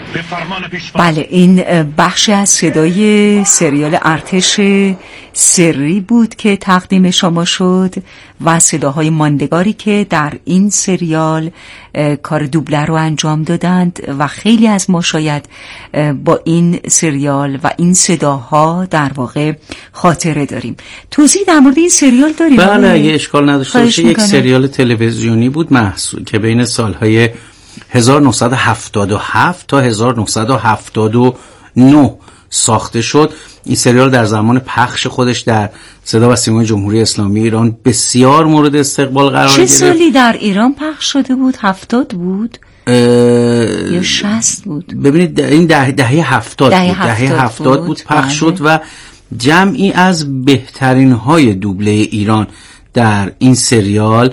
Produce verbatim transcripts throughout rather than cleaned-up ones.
بله، این بخشی از صدای سریال ارتش سری بود که تقدیم شما شد و صداهای ماندگاری که در این سریال کار دوبله رو انجام دادند و خیلی از ما شاید با این سریال و این صداها در واقع خاطره داریم. توضیح در مورد این سریال داریم؟ بله، اگه اشکال نداشته باشه، یک سریال تلویزیونی بود محصول که بین سالهای هزار و نهصد و هفتاد و هفت تا هزار و نهصد و هفتاد و نه ساخته شد. این سریال در زمان پخش خودش در صدا و سیمای جمهوری اسلامی ایران بسیار مورد استقبال قرار گرفت. چه سالی در ایران پخش شده بود؟ هفتاد بود یا شصت بود؟ ببینید این ده دهه هفتاد بود. دهه هفتاد بود, بود پخش شد و جمعی از بهترین های دوبله ایران در این سریال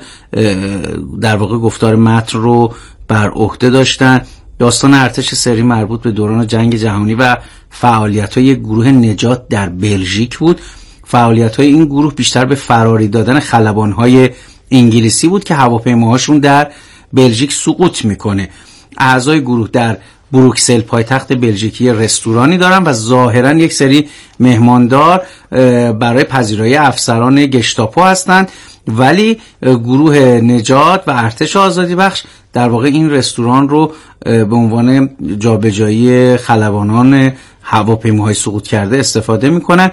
در واقع گفتار متن رو بر عهده داشتن. داستان ارتش سری مربوط به دوران جنگ جهانی و فعالیت‌های گروه نجات در بلژیک بود. فعالیت‌های این گروه بیشتر به فراری دادن خلبان‌های انگلیسی بود که هواپیماهاشون در بلژیک سقوط میکنه. اعضای گروه در بروکسل پایتخت بلژیکی رستورانی دارن و ظاهرا یک سری مهماندار برای پذیرایی افسران گشتاپو هستند، ولی گروه نجات و ارتش آزادی بخش در واقع این رستوران رو به عنوان جابجایی خلبانان هواپیماهای سقوط کرده استفاده میکنن.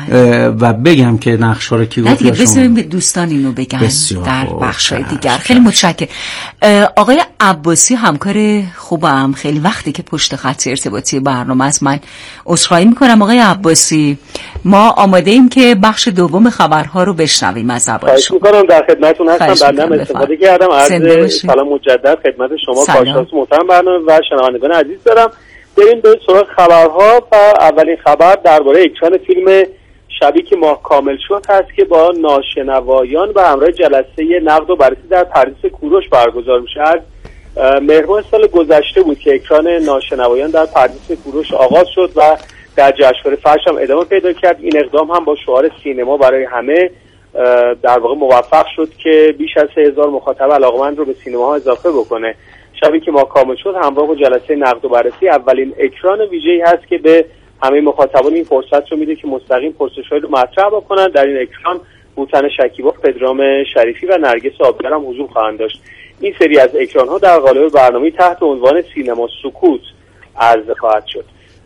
و بگم که نقشا رو کی گفت؟ بذاریم به دوستان اینو بگن در بخشای دیگر. خیلی متشکرم. آقای عباسی همکار خوبم، خیلی وقتی که پشت خط ارتباطی برنامه از من عذرخواهی میکنم. آقای عباسی، ما آماده ایم که بخش دوم خبرها رو بشنویم از زبان شما. خواهش میکنم، در خدمتتون هستم. بنده استفاده کردم. عرض سلام مجدد خدمت شما کارشناس محترم برنامه و شنوندگان عزیز دارم. بریم به سراغ خبرها و اولین خبر درباره اکران فیلم شبی که ماه کامل شد هست که با ناشنوایان و همراه جلسه نقد و بررسی در پردیس کوروش برگزار میشه. از مهر سال گذشته بود که اکران ناشنوایان در پردیس کوروش آغاز شد و در جشنواره فرش هم ادامه پیدا کرد. این اقدام هم با شعار سینما برای همه در واقع موفق شد که بیش از سه هزار مخاطب علاقمند رو به سینماها اضافه بکنه. شبی که ما کامل شد همراه با جلسه نقد و بررسی اولین اکران ویژه‌ای هست که به همه مخاطبان این فرصت رو میده که مستقیم پرسش‌هایی رو مطرح بکنن. در این اکران بوتن شکیبا، پدرام شریفی و نرگس آبگر هم حضور خواهند داشت. این سری از اکران‌ها در قالب برنامه‌ای تحت عنوان سینما سکوت عرضه خواهد شد.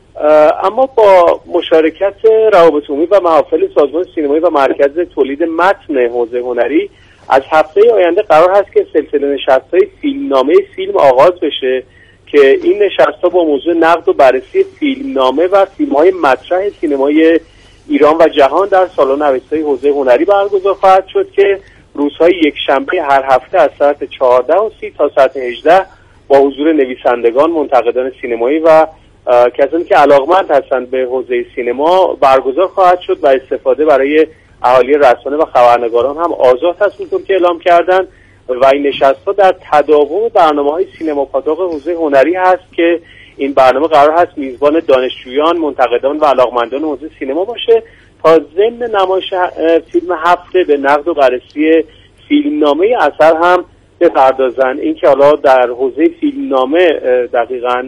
اما با مشارکت روابط عمومی و محافل سازمان سینمایی و مرکز تولید متن حوزه هنری از هفته آینده قرار هست که سلسله نشست‌های فیلمنامه فیلم آغاز بشه که این نشست‌ها با موضوع نقد و بررسی فیلمنامه و فیلم‌های مطرح سینمای ایران و جهان در سالن اوستای حوزه هنری برگزار خواهد شد که روزهای یک شنبه هر هفته از ساعت چهارده و سی تا ساعت هجده با حضور نویسندگان، منتقدان سینمایی و کسانی که علاقمند هستند به حوزه سینما برگزار خواهد شد و استفاده برای اهالی رسانه و خبرنگاران هم آزاد هست اونطور که اعلام کردن. و این نشست‌ها در تداوم برنامه‌های سینما پاتاق حوزه هنری هست که این برنامه قرار هست میزبان دانشجویان، منتقدان و علاقمندان حوزه سینما باشه تا ضمن نمایش فیلم هفته به نقد و بررسی فیلمنامه اثر هم بپردازن. این که حالا در حوزه فیلمنامه دقیقاً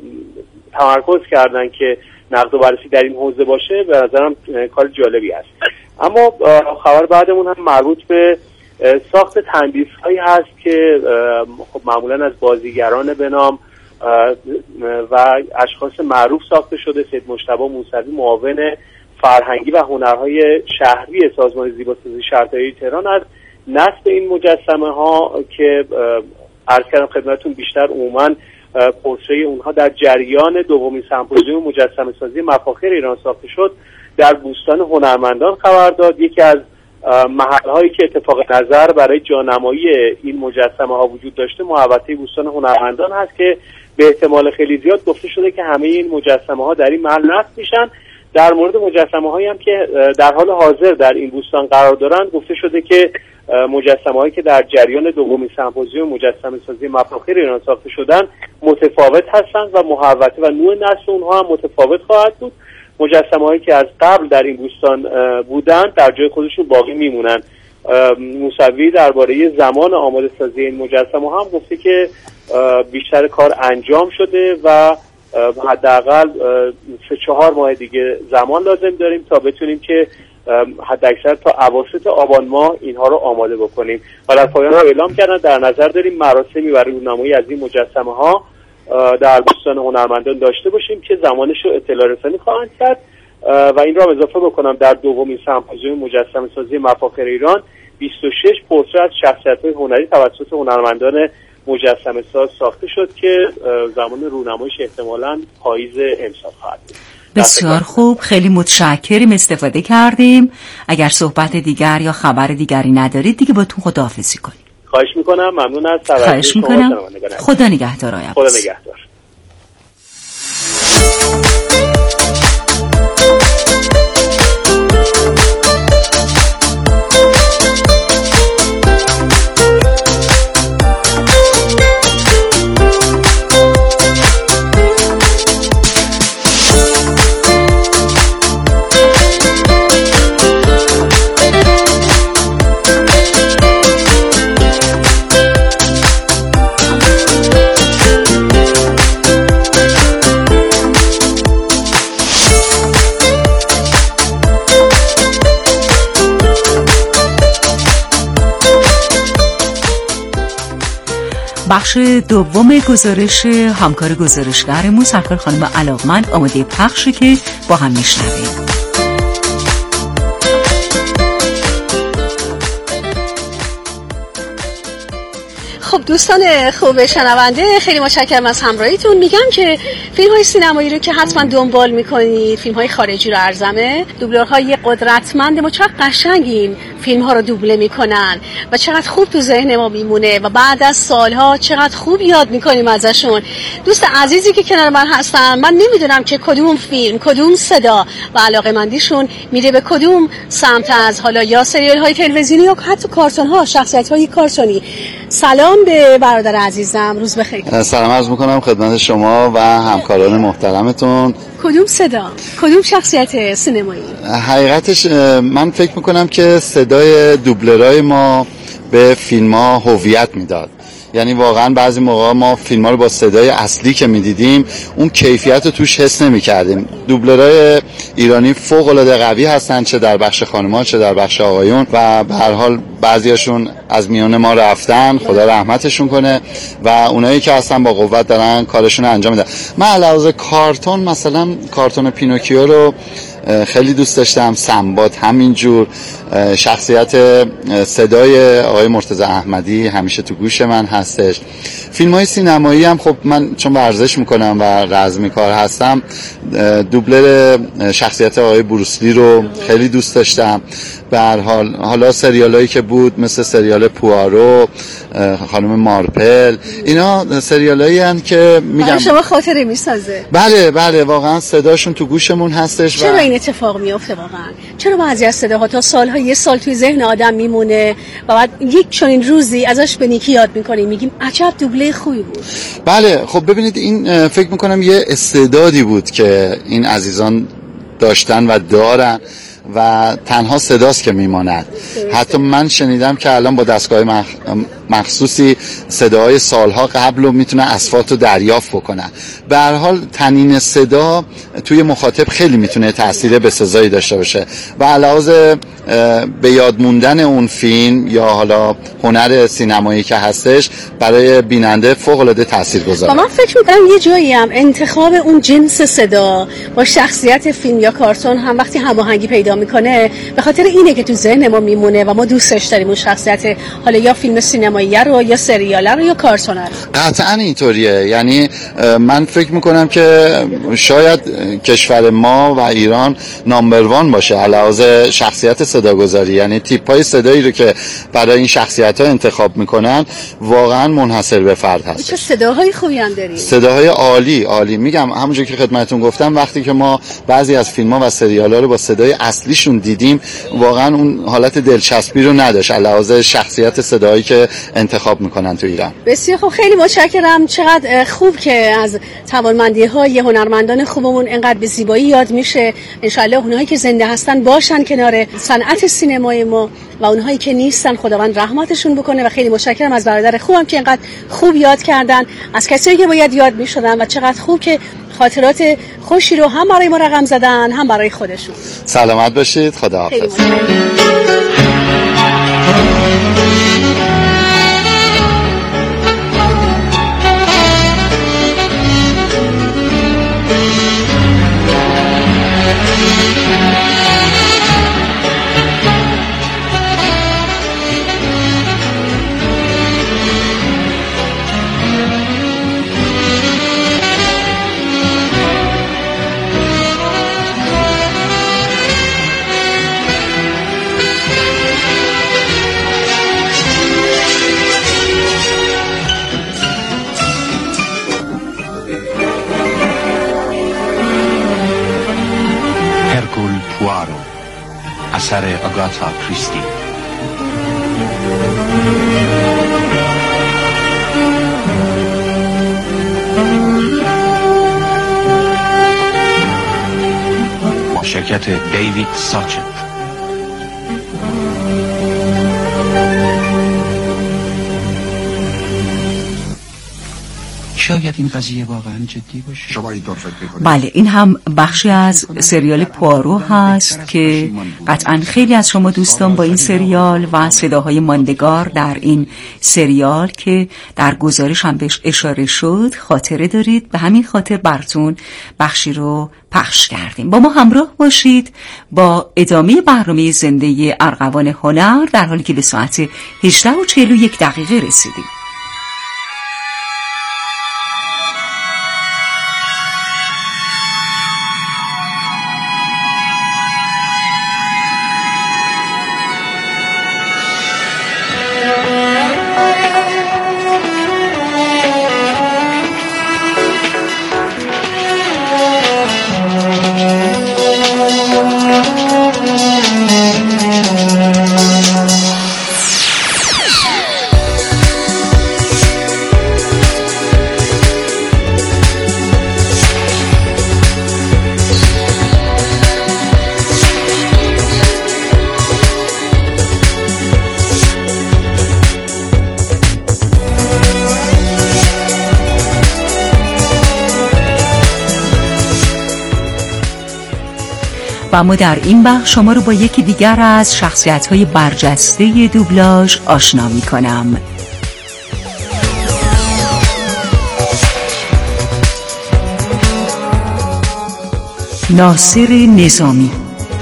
تمرکز کردن که نقد و بررسی در این حوزه باشه به نظرم کار جالبی است. اما خبر بعدمون هم مربوط به ساخت تندیس‌هایی هست که خب معمولا از بازیگران به نام و اشخاص معروف ساخته شده. سید مجتبی موسوی معاون فرهنگی و هنرهای شهری سازمان زیباسازی شهرداری تهران از نصب این مجسمه ها که عرض کردم خدمتتون بیشتر عموما پورتری اونها در جریان دومین سمپوزیوم مجسمه سازی مفاخر ایران ساخته شد در بوستان هنرمندان خبر داد. یکی از محل‌هایی که اتفاق نظر برای جانمایی این مجسمه ها وجود داشته محوطه بوستان هنرمندان هست که به احتمال خیلی زیاد گفته شده که همه این مجسمه ها در این محل نصب میشن. در مورد مجسمه هایی هم که در حال حاضر در این بوستان قرار دارند گفته شده که مجسمه هایی که در جریان دومین سمپوزیوم مجسمه سازی مفاخر ایران ساخته شدن متفاوت هستند و محوطه و نوع نصب اونها هم متفاوت خواهد بود. مجسمه هایی که از قبل در این بوستان بودند در جای خودشون باقی میمونن. موسوی درباره زمان آماده سازی این مجسمه هم گفته که بیشتر کار انجام شده و حداقل سه چهار ماه دیگه زمان لازم داریم تا بتونیم که حداکثر تا اواسط آبان ماه اینها رو آماده بکنیم. و در پایان اعلام کردن در نظر داریم مراسمی برای رونمایی از این مجسمه ها در بستان هنرمندان داشته باشیم که زمانش رو اطلاع رسانی خواهند کرد. و این را اضافه بکنم در دومین سمپوزیوم مجسمه سازی مفاخر ایران بیست و شش پورتره از شخصیت‌های هنری توسط هنرمندان مجسمه ساز ساخته شد که زمان رونماییش احتمالاً پاییز امسال خواهد بود. بسیار خوب، خیلی متشکریم، استفاده کردیم. اگر صحبت دیگر یا خبر دیگری ندارید دیگه با تو خداحافظی کنیم. خواهش میکنم، ممنون از توجه شما. خواهش میکنم. خدا نگهدار. آقای خدا نگهدار. بخش دوم گزارش همکار گزارشگرمون سرکار خانم علاقمند آماده پخشه که با هم میشنویم. خب دوستان خوب شنونده، خیلی متشکرم از همراهیتون. میگم که فیلم های سینمایی رو که حتما دنبال میکنید، فیلم های خارجی رو ارزمه، دوبلورهای قدرتمند ما چقدر قشنگ این فیلم ها رو دوبله میکنن و چقدر خوب تو ذهن ما میمونه و بعد از سالها چقدر خوب یاد میکنیم ازشون. دوست عزیزی که کنار من هستن، من نمیدونم که کدوم فیلم، کدوم صدا و علاقه‌مندیشون میره به کدوم سمت از حالا یا سریال های تلویزیونی یا حتی کارتون ها، شخصیت های کارتونی. سلام به برادر عزیزم، روز بخیر. سلام عرض میکنم خدمت شما و همکاران محترمتون. کدوم صدا، کدوم شخصیت سینمایی؟ حقیقتش من فکر میکنم که صدای دوبلرای ما به فیلم ها هویت میداد. یعنی واقعا بعضی موقع ما فیلم ها رو با صدای اصلی که میدیدیم اون کیفیت رو توش حس نمی کردیم. دوبلرهای ایرانی فوق العاده قوی هستن، چه در بخش خانم‌ها چه در بخش آقایون، و به هر حال بعضیاشون از میان ما رفتن، خدا رحمتشون کنه، و اونایی که هستن با قوت دارن کارشون رو انجام میدن. من علاوه کارتون، مثلا کارتون پینوکیو رو خیلی دوست داشتم، سنباد همینجور، شخصیت صدای آقای مرتضی احمدی همیشه تو گوش من هستش. فیلم های سینمایی هم خب من چون ورزش میکنم و رزمی کار هستم، دوبلر شخصیت آقای بروسلی رو خیلی دوست داشتم. به هر حال حالا سریالایی که بود مثل سریال پوارو، خانم مارپل، اینا سریالایی هستند که میگم شما خاطره میسازه. بله بله، واقعا صداشون تو گوشمون هستش. چرا و... این اتفاق میفته واقعا؟ چرا بعضی از صداها تا سالها یه سال توی ذهن آدم میمونه و بعد یک چنین روزی ازش به نیکی یاد میکنیم، میگیم عجب دوبله خوبی بود؟ بله خب ببینید، این فکر میکنم یه استعدادی بود که این عزیزان داشتن و دارن و تنها صداست که میماند. حتی من شنیدم که الان با دستگاه مخ... مخصوصی صداهای سالها قبل رو میتونه اصوات رو دریافت بکنن. به هر حال تنین صدا توی مخاطب خیلی میتونه تأثیر بسزایی داشته باشه و علاوه به یاد موندن اون فیلم یا حالا هنر سینمایی که هستش برای بیننده فوق العاده تاثیرگذاره. من فکر می‌کنم یه جایی هم انتخاب اون جنس صدا با شخصیت فیلم یا کارتون هم وقتی هماهنگی پیدا میکنه، به خاطر اینه که تو ذهن ما میمونه و ما دوستش داریم اون شخصیت، حالا یا فیلم سینمایی رو یا سریال رو یا کارتون رو. قطعاً اینطوریه. یعنی من فکر میکنم که شاید کشور ما و ایران نامبر وان باشه علاوه شخصیت صداگذاری. یعنی تیپ‌های صدایی رو که برای این شخصیت‌ها انتخاب میکنن واقعاً منحصر به فرد هست. چه صداهای خوبی هم داریم. صداهای عالی عالی. میگم همونجوری که خدمتتون گفتم، وقتی که ما بعضی از فیلم‌ها و سریال‌ها رو با صدای اصلیشون دیدیم، واقعاً اون حالت دلچسبی رو نداشت علاوه شخصیت صدایی که انتخاب میکنن تو ایران. بسیار خوب، خیلی متشکرم. چقدر خوب که از توانمندی‌های هنرمندان خوبمون اینقدر به زیبایی یاد میشه. انشالله اونهایی که زنده هستن باشن کنار صنعت سینمای ما و اونهایی که نیستن خداوند رحمتشون بکنه. و خیلی متشکرم از برادر خوبم که اینقدر خوب یاد کردن، از کسایی که باید یاد میشدن، و چقدر خوب که خاطرات خوشی رو هم برای ما رقم زدن هم برای خودشون. سلامت باشید. خداحافظ. اثر آگاتا کریستی. با شرکت دیوید ساچت. شاید این قضیه واقعا جدی باشه. شما اینطور فکر می‌کنید؟ بله، این هم بخشی از سریال پوارو هست که قطعا خیلی از شما دوستان با این سریال و صداهای ماندگار در این سریال که در گزارش هم بهش اشاره شد خاطره دارید. به همین خاطر براتون بخشی رو پخش کردیم. با ما همراه باشید با ادامه برنامه زنده ارغوان هنر در حالی که به ساعت هجده و چهل و یک دقیقه رسیدیم. و ما در این بخش شما رو با یکی دیگر از شخصیت‌های برجسته دوبلاژ آشنا می‌کنم. ناصر نظامی.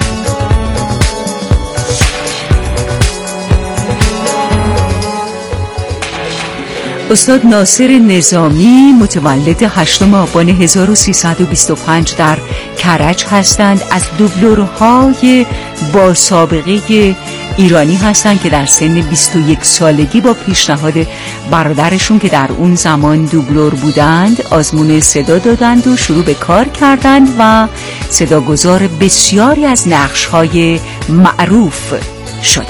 استاد ناصر نظامی متولد هشتم آبان هزار و سیصد و بیست و پنج در کرج هستند. از دوبلورهای با سابقه ایرانی هستند که در سن بیست و یک سالگی با پیشنهاد برادرشون که در اون زمان دوبلور بودند آزمون صدا دادند و شروع به کار کردند و صداگذار بسیاری از نقش‌های معروف شدند.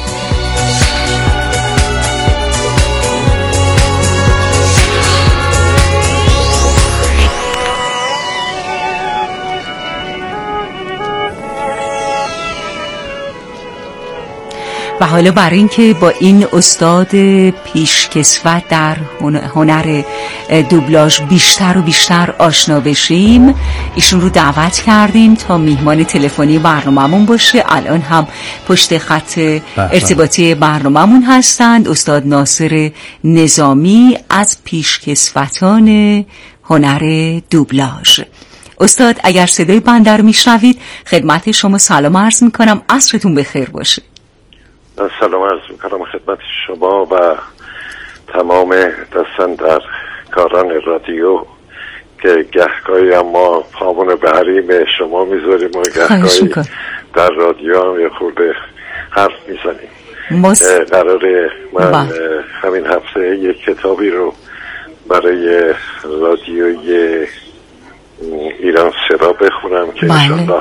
و حالا برای اینکه با این استاد پیشکسوت در هنر دوبلاژ بیشتر و بیشتر آشنا بشیم ایشون رو دعوت کردیم تا میهمان تلفنی برنامه‌مون باشه. الان هم پشت خط ارتباطی برنامه‌مون هستند استاد ناصر نظامی از پیشکسوتان هنر دوبلاژ. استاد اگر صدای بنده رو میشنوید خدمت شما سلام عرض میکنم، عصرتون بخیر باشه. سلام عرض میکنم خدمت شما و تمام دستن در کاران رادیو که گهگاهی هم ما پامون به حریم شما میذاریم و گهگاهی در رادیو هم یه خورده حرف میزنیم. مس... قراره من با. همین هفته یک کتابی رو برای رادیوی ایران صدا بخونم که انشالله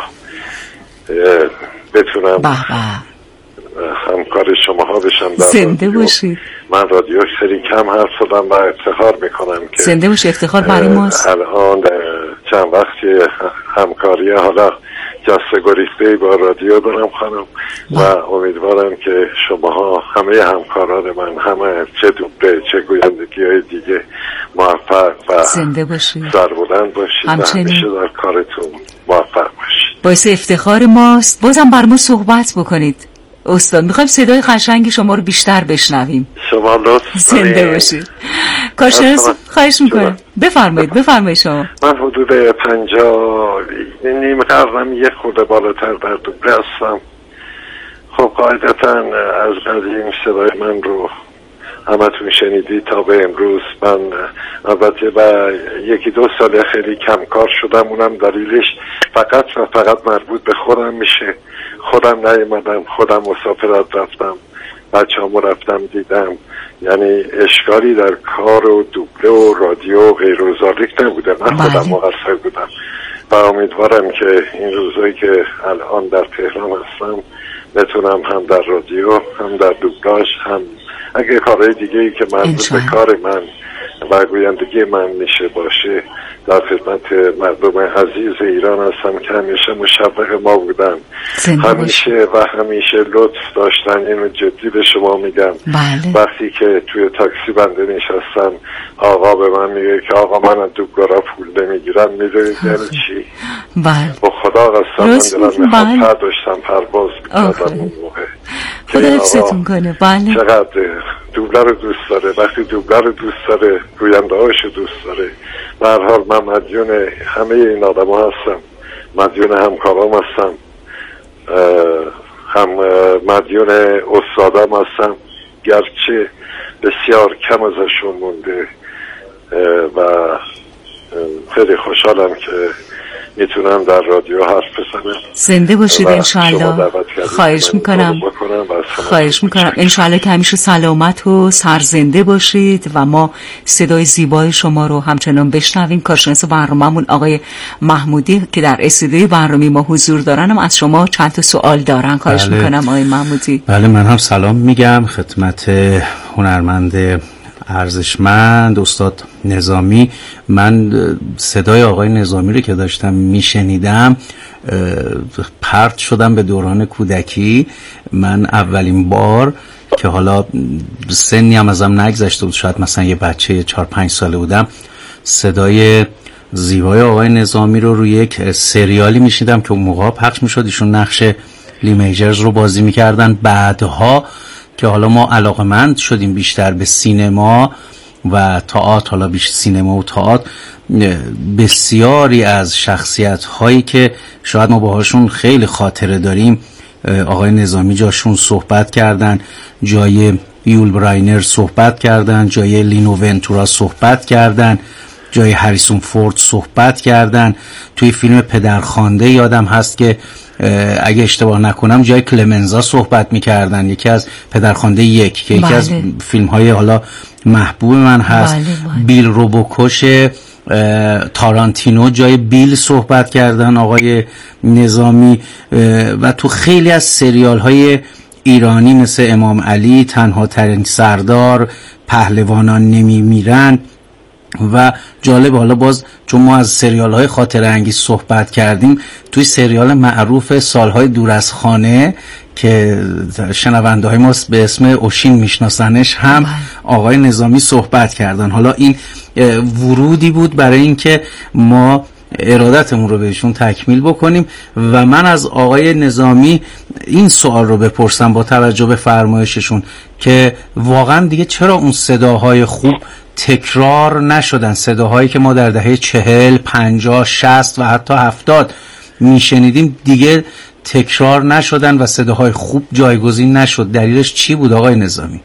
بتونم با با. همکار شما ها بشم در زنده باشید. من رادیو سری کم حرف زدم و افتخار میکنم که زنده باشید. افتخار برای ماست. الان چند وقتی همکاری حالا جسته گریخته با رادیو دارم خانم و امیدوارم که شماها همه همکاران من همه چه دوبله چه گویندگی های دیگه موفق و زنده باشید، سربلند باشید و همیشه در کارتون موفق باشید. باعث افتخار ماست. بازم بر ما صحبت بکنید استاد، میخوایم صدای قشنگ شما رو بیشتر بشنویم. شما لطف زنده باشید. کارشناس خواهش میکنم بفرمایید بفرمایید شما. من حدود پنجاه نیم قرنم یک خورده بالاتر در دوبله هستم. خب قاعدتا از قدیم صدای من رو همتون شنیدی تا به امروز. من البته با یکی دو سال خیلی کمکار شدم، اونم دلیلش فقط و فقط مربوط به خودم میشه. خودم نیومدم، خودم مسافرت رفتم، بچه‌هامو رفتم دیدم، یعنی اشکالی در کار و دوبله و رادیو و غیر و ذالک نبوده. من خودم مقصر بودم و امیدوارم که این روزایی که الان در تهران هستم بتونم هم در رادیو هم در دوبلاژ هم اگه کارهای دیگه ای که مربوط به کار من و گویندگی من میشه باشه در خدمت مردم عزیز ایران هستم که همیشه مشوق ما بودن، همیشه و همیشه لطف داشتن. اینو جدی به شما میگم. بله. وقتی که توی تاکسی بنده نشستم آقا به من میگه که آقا من از دوبلورا پول نمیگیرم، میدونید یعنی چی؟ بله. با خدا قسم من دلم میخواد پر داشتم پرواز میکردم اون موقع. خدا حفظتون کنه. بله. چقدر دوبله رو دوست داره، وقتی دوبله رو دوست داره گوینده هاش رو دوست داره. به هر حال من مدیون همه این آدم ها هستم، مدیون همکارام هستم، هم مدیون استادم هستم گرچه بسیار کم ازشون مونده و خیلی خوشحالم که میتونم در رادیو حرف بزنم. زنده باشید انشالله. خواهش میکنم خواهش میکنم انشالله که همیشه سلامت و سرزنده باشید و ما صدای زیبای شما رو همچنان بشنویم. کارشناس برنامه‌مون آقای محمودی که در استودیوی برنامه ما حضور دارن هم از شما چند تا سوال دارن. خواهش بله. میکنم آقای محمودی. بله من هم سلام میگم خدمت هنرمند ارزشمند استاد نظامی. من صدای آقای نظامی رو که داشتم میشنیدم پرت شدم به دوران کودکی. من اولین بار که حالا سنی هم ازم نگذشته بود، شاید مثلا یه بچه چهار پنج ساله بودم، صدای زیبای آقای نظامی رو روی یک سریالی میشنیدم که اون موقع پخش میشد. ایشون نقش لی میجرز رو بازی میکردن. بعدها که حالا ما علاقمند شدیم بیشتر به سینما و تئاتر، حالا بیش سینما و تئاتر، بسیاری از شخصیت هایی که شاید ما باهاشون خیلی خاطره داریم آقای نظامی جاشون صحبت کردن، جای یول براینر صحبت کردن، جای لینو ونتورا صحبت کردن، جای هریسون فورد صحبت کردن. توی فیلم پدرخوانده یادم هست که اگه اشتباه نکنم جای کلمنزا صحبت میکردن، یکی از پدرخوانده یک که یکی بله. از فیلم های حالا محبوب من هست. بله بله. بیل روبوکوش تارانتینو جای بیل صحبت کردن آقای نظامی و تو خیلی از سریال های ایرانی مثل امام علی، تنها ترین سردار، پهلوانان نمیمیرن و جالب. حالا باز چون ما از سریال های خاطره انگیز صحبت کردیم، توی سریال معروف سالهای دور از خانه که شنونده های ما به اسم اوشین میشناسنش هم آقای نظامی صحبت کردن. حالا این ورودی بود برای اینکه ما ارادتمون رو بهشون تکمیل بکنیم و من از آقای نظامی این سوال رو بپرسم با توجه به فرمایششون که واقعا دیگه چرا اون صداهای خوب تکرار نشدن، صداهایی که ما در دهه چهل، پنجاه، شصت و حتی هفتاد میشنیدیم دیگه تکرار نشدن و صداهای خوب جایگزین نشد. دلیلش چی بود آقای نظامی؟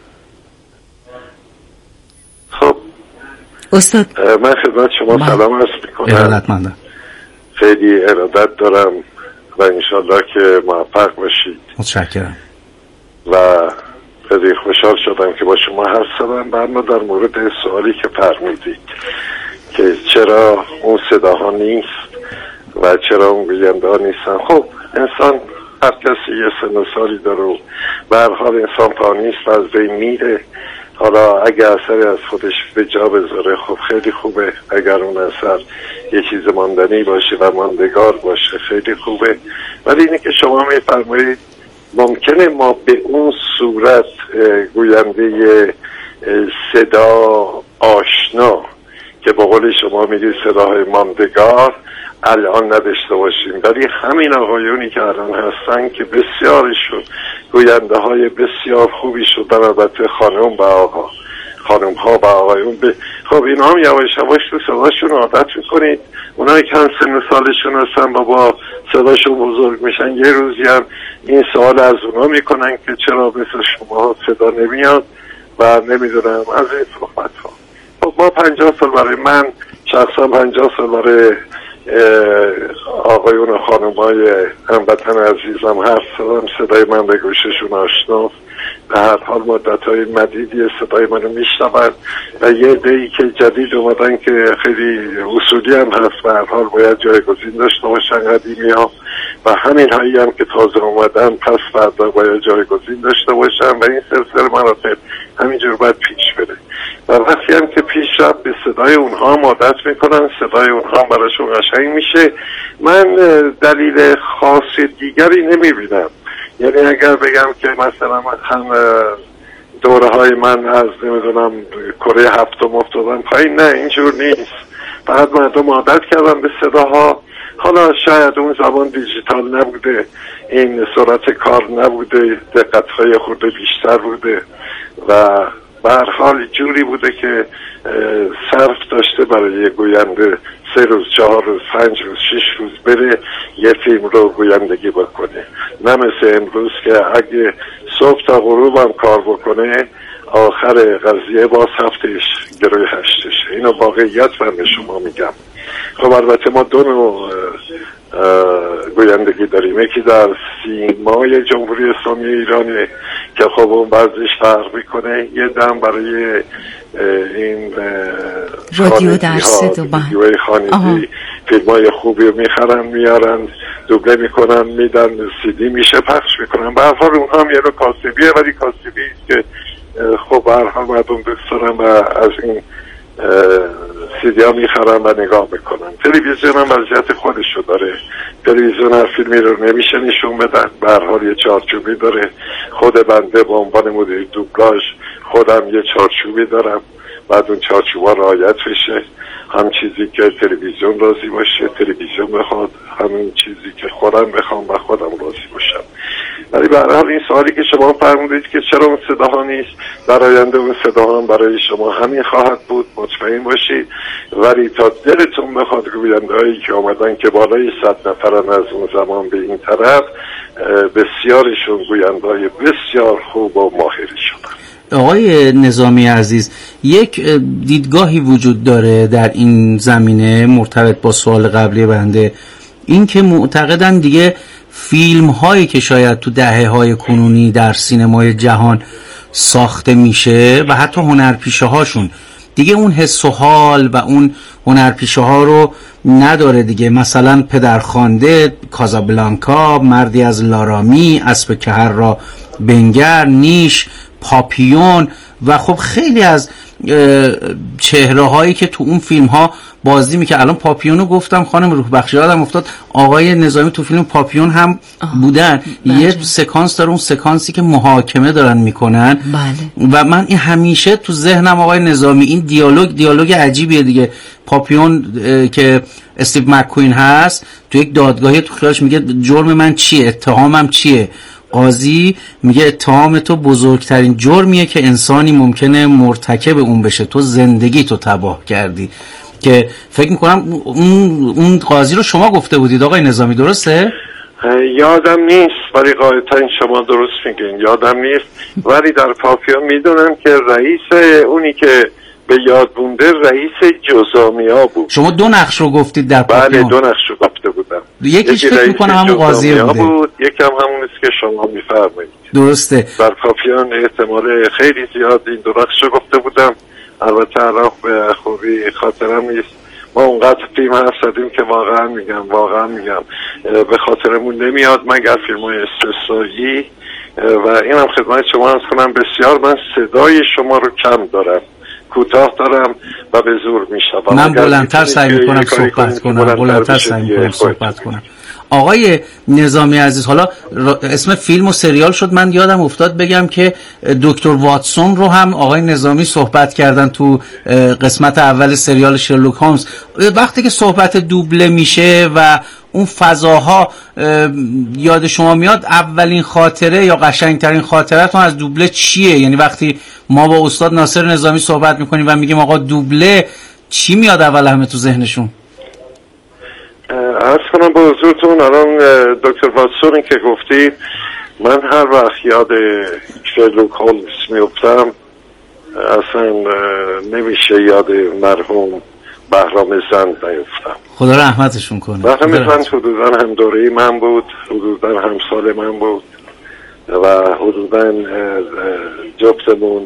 خب استاد من خدمت شما من. سلام عرض میکنم. ارادتمندم. خیلی ارادت دارم و انشالله که موفق باشید. متشکرم. و خیلی خوشحال شدم که با شما حرف زدم. اما در مورد سوالی که فرمودید که چرا اون صداها نیست و چرا اون گوینده ها نیستن، خب انسان هر کسی یه سن و سالی داره و به هر حال انسان پانیست و از بین میره حالا اگر اثری از خودش به جا بذاره خب خیلی خوبه، اگر اون اثر یه چیز ماندنی باشه و ماندگار باشه خیلی خوبه. ولی اینه که شما میفرمایید ممکنه ما به اون صورت گوینده صدا آشنا که با قول شما میگید صداهای ماندگار الان نداشته باشیم، ولی همین آقایونی که الان هستن که بسیارشون گوینده های بسیار خوبی شدن، البته خانم و آقا، خانم ها و آقایون ب... خب اینا هم یواش یواش تو صداشون عادت میکنید. اونایی که هم سن سالشون هستن و با صداشون بزرگ میشن یه روزی هم این سوال از اونا میکنن که چرا مثل شما صدا نمیاد و نمیدونم از این صحبت ها. خب ما پنجاه سال برای من شخصا پنجاه سال برای آقایون و خانم های هموطن عزیزم حرف زدم، صدای من به گوششون آشناست، به هر حال مدت های مدیدی صدای منو میشنون و یه عده‌ای که جدید اومدن که خیلی اصولی هم هست و هر حال باید جایگزین داشته باشن قدیمی ها و همین هایی هم که تازه اومدن پس فردا باید جایگزین داشته باشن و این سلسله مراتب همینجور باید پیش بره و وقتی هم که پیش رفت به صدای اونها عادت میکنن، صدای اونها براشون قشنگ میشه. من دلیل خاص دیگری نمیبینم، یعنی اگر بگم که مثلا هم دوره های من از نمیدونم کره هفتم افتادم پایین، نه اینجور نیست. فقط مردم عادت کردن به صداها. حالا شاید اون زمان دیجیتال نبوده، این سرعت کار نبوده، دقت های خورده بیشتر بوده و به هر حال جوری بوده که صرف داشته برای یه گوینده سه روز، چهار روز، پنج روز، شش روز بره یه فیلم رو گویندگی بکنه، نه مثل امروز که اگه صبح تا غروب هم کار بکنه آخر قضیه باز هفتش گروی هشتشه. اینو واقعیت من به شما میگم. خب البته ما دو نوع گویندگی داریم، یکی در سیمای جمهوری اسلامی ایرانه که خب اون بعضیش فرق میکنه، یه دم برای این رادیو در صدا رادیوی خانگی فیلمای خوبی رو میخرن میارن دوبله میکنن میدن سیدی میشه پخش میکنن. به هر حال اونها هم یه رو کاسبیه، ولی کاسبی است که خب به هر حال مردم دوست دارن و از این سیدی ها میخرن و نگاه میکنن. تلویزیون هم وضعیت خودشو داره، تلویزیون هر فیلمی رو نمیشه نشون بدن، به هر حال یه چارچوبی داره. خود بنده به عنوان مدیر دوبلاژ خودم یه چارچوبی دارم، بعد اون چارچوبا رعایت بشه، هم چیزی که تلویزیون راضی باشه تلویزیون بخواد، همین چیزی که خودم بخوام و خودم راضی باشم. ولی به هر حال این سوالی که شما فرمودید که چرا اون صداها نیست، در آینده اون صداها هم برای شما همین خواهد بود، مطمئن باشید. ولی تا دلتون بخواد گوینده‌هایی که آمدن که بالای صد نفرن از اون زمان به این طرف، بسیارشون گوینده‌های بسیار خوب و ماهری شدن. آقای نظامی عزیز، یک دیدگاهی وجود داره در این زمینه مرتبط با سوال قبلی بنده، این که معتقدن دیگه فیلم هایی که شاید تو دهه های کنونی در سینمای جهان ساخته میشه و حتی هنرپیشه هاشون دیگه اون حس و حال و اون هنرپیشه ها رو نداره دیگه. مثلا پدرخوانده، کازابلانکا، مردی از لارامی، اسب کهر را بنگر، نیش، پاپیون و خب خیلی از چهره هایی که تو اون فیلم ها بازی میکنه. الان پاپیونو گفتم خانم روح بخشی یادم افتاد، آقای نظامی تو فیلم پاپیون هم بودن. یه سکانس داره، اون سکانسی که محاکمه دارن میکنن بله. و من این همیشه تو ذهنم آقای نظامی این دیالوگ دیالوگ عجیبیه دیگه. پاپیون که استیو مک‌کوین هست تو یک دادگاهی تو خیالش میگه جرم من چیه، اتهامم چیه، قاضی میگه اتهام تو بزرگترین جرمیه که انسانی ممکنه مرتکب اون بشه، تو زندگی تو تباه کردی. که فکر میکنم اون, اون قاضی رو شما گفته بودید آقای نظامی، درسته؟ یادم نیست ولی قاعدتا شما درست میگین، یادم نیست. ولی در پاپیون میدونم که رئیس اونی که به یاد بونده رئیس جزامیا بود. شما دو نقش رو گفتید در پاپیون؟ بله دو نقش رو گفته بودم. یکیش فکر میکنم همون قاضی بوده بود، یکم همون است که شما میفرمایید. درسته. در پاپیون احتمال خیلی زیاد این دو نقش رو گفته بودم. البته الان به خوبی خاطرم نیست، ما اونقدر فیلم حرف زدیم که واقعا میگم واقعا میگم به خاطرمون نمیاد، مگر فیلم های استثنایی و اینم خدمت شما عرض کنم بسیار من صدای شما رو کم دارم، کوتاه دارم و به زور میشنوم. من بلندتر سعی میکنم صحبت کنم بلندتر سعی میکنم صحبت کنم آقای نظامی عزیز، حالا اسم فیلم و سریال شد، من یادم افتاد بگم که دکتر واتسون رو هم آقای نظامی صحبت کردن تو قسمت اول سریال شرلوک هولمز. وقتی که صحبت دوبله میشه و اون فضاها یاد شما میاد، اولین خاطره یا قشنگترین خاطرتون از دوبله چیه؟ یعنی وقتی ما با استاد ناصر نظامی صحبت میکنیم و میگیم آقا دوبله، چی میاد اول همه تو ذهنشون؟ عرض کنم به حضورتون الان دکتر واتسون که گفتید، من هر وقت یاد شرلوک هولمز میفتم اصلا نمیشه یاد مرحوم بهرام زند نیفتم. خدا رحمتشون کنه. بهرام زند حدودا هم دوره من بود، حدودا هم سال من بود و حدودا جفتمون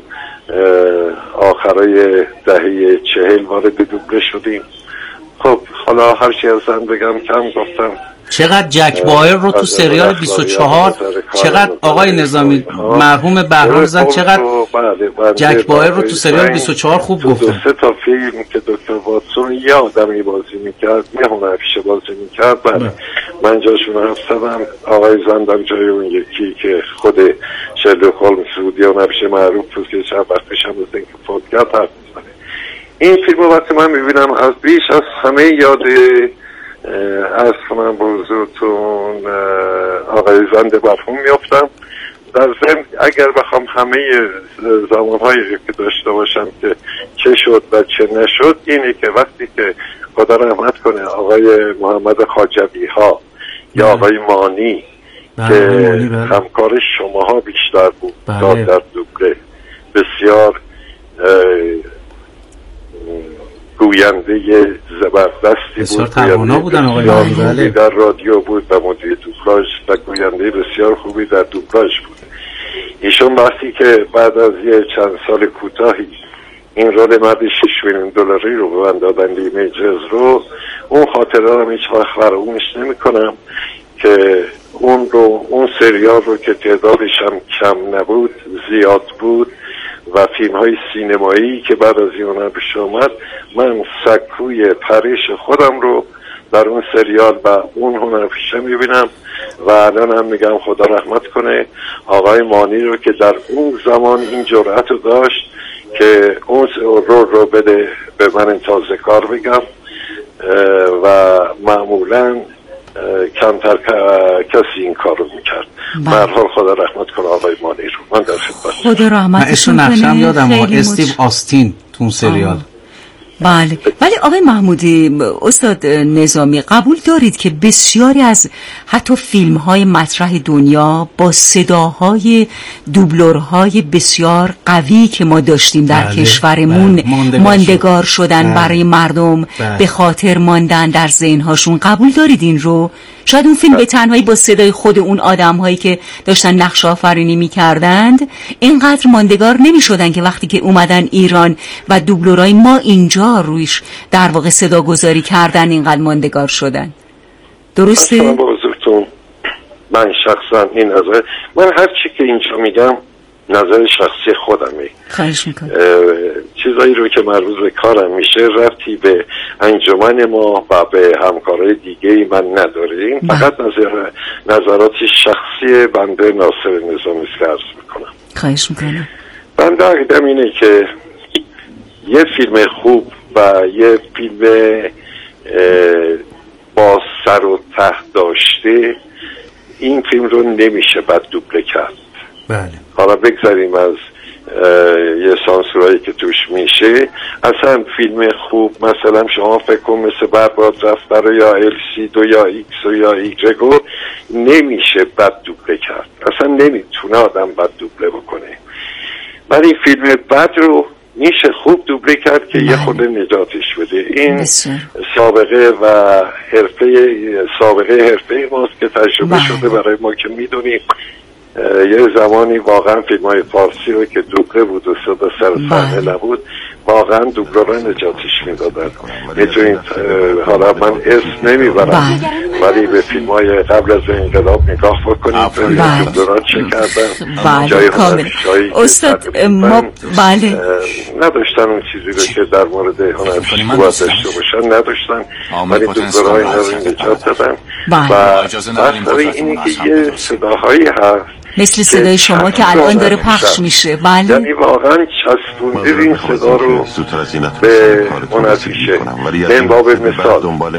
آخرای دهه چهل وارد دوبله شدیم. خب حالا هر چی از زن بگم کم گفتم. چقدر جک بایر رو تو سریال بیست و چهار، چقدر آقای نظامی مرحوم بهرام زند چقدر جک بایر رو تو سریال بیست و چهار خوب گفتن. سه تا فیلم که دکتر واتسون یه آدمی بازی میکرد، یه هنرپیشه بازی میکرد، بله من جاشون حرف زدم. آقای زندم جای اون یکی که خود شرلوک هولمز بود، یه هنرپیشه معروف بود که چند وقت پیش هم از اینکه فوت کرد حرف میزنه. این فیلم رو وقتی من میبینم از بیش از همه یاد از کنم به حضورتون آقای زند مرحوم میافتم. در ضمن اگر بخوام همه زمانهایی که داشته باشم که چه شد و چه نشد، اینه که وقتی که خدا رحمت کنه آقای محمد خاجبی ها یا آقای مانی که همکار شماها بیشتر بود در دوبله، بسیار گوینده زبردستی بود، توانا بودن آقای خوبی در رادیو بود و مدیر دوبلاژ و گوینده بسیار خوبی در دوبلاژ بود. ایشون وقتی که بعد از یه چند سال کوتاهی این رول مرد شش میلیون دلاری رو به من دادن، لیمیجز رو، اون خاطره رو هیچ وقت فراموش نمی‌کنم که اون رو اون سریال رو که تعدادش هم کم نبود زیاد بود و فیلم های سینمایی که بعد از این هنر پیش آمد، من سکوی پریش خودم رو در اون سریال و اون هنر پیشه میبینم و الان هم میگم خدا رحمت کنه آقای مانی رو که در اون زمان این جرأت رو داشت که اون رول رو بده به من تازه کار بگم و معمولا کمتر کسی این کار رو میکرد. برحال خدا رحمت کنه آقای مانی رو. من در خدمت. خدا رحمتشون کنه. من اسم نقشم یادم استیو آستین تو اون سریال. بله. ولی آقای محمودی، استاد نظامی، قبول دارید که بسیاری از حتی فیلم های مطرح دنیا با صداهای دوبلورهای بسیار قوی که ما داشتیم در بله. کشورمون بله. ماندگار, ماندگار شدن بله. برای مردم بله. به خاطر ماندن در ذهنهاشون. قبول دارید این رو؟ شاید اون فیلم به تنهایی با صدای خود اون آدم هایی که داشتن نقش آفرینی می‌کردند اینقدر ماندگار نمی‌شدن که وقتی که اومدن ایران و دوبلورای ما اینجا رویش در واقع صدا گذاری کردن اینقدر ماندگار شدن. درسته؟ اصلا با حضورتون من شخصا این نظر، من هر چی که اینجا میگم نظر شخصی خودمه. خواهش میکنم. چیزایی رو که مربوط به کارم میشه ربطی به انجمن ما و به همکارای دیگه من نداریم. فقط نظر نظرات شخصی بنده ناصر نظامی است که عرض میکنم. خواهش میکنم. بنده عقیدم اینه که یه فیلم خوب و یه فیلم با سر و ته داشته، این فیلم رو نمیشه بد دوبله کرد. بله. حالا بگذاریم از یه سانسورایی که توش میشه، اصلا فیلم خوب مثلا شما فکر کن مثل برباد رفته یا ال سی دو یا ایکس و یا ایگرگو نمیشه بد دوبله کرد، اصلا نمیتونه آدم بد دوبله بکنه. ولی فیلم بد رو میشه خوب دوبله کرد که یه خود نجاتش بده. این بسیار. سابقه و حرفه سابقه حرفه ماست که تجربه بله. شده برای ما که میدونیم یه زمانی واقعا فیلم های فارسی رو که دوبله بود و صدا سر صحنه نبود واقعا دوبله رو نجاتش میدادن. میتونید حالا من اسم نمیبرم ولی به فیلم های قبل از انقلاب نگاه بکنید دوران چه کردن جای کامل استاد ما بله نداشتن اون چیزی رو که در مورد هنرپیشه باید داشته باشن نداشتن ولی دکترها اینا رو نجات دادن و مسئله اینه که یه صداهایی هست مثل صدای شما که الان داره پخش میشه بله یعنی واقعا چسبونده این صدا رو به هنرپیشه به باب مثال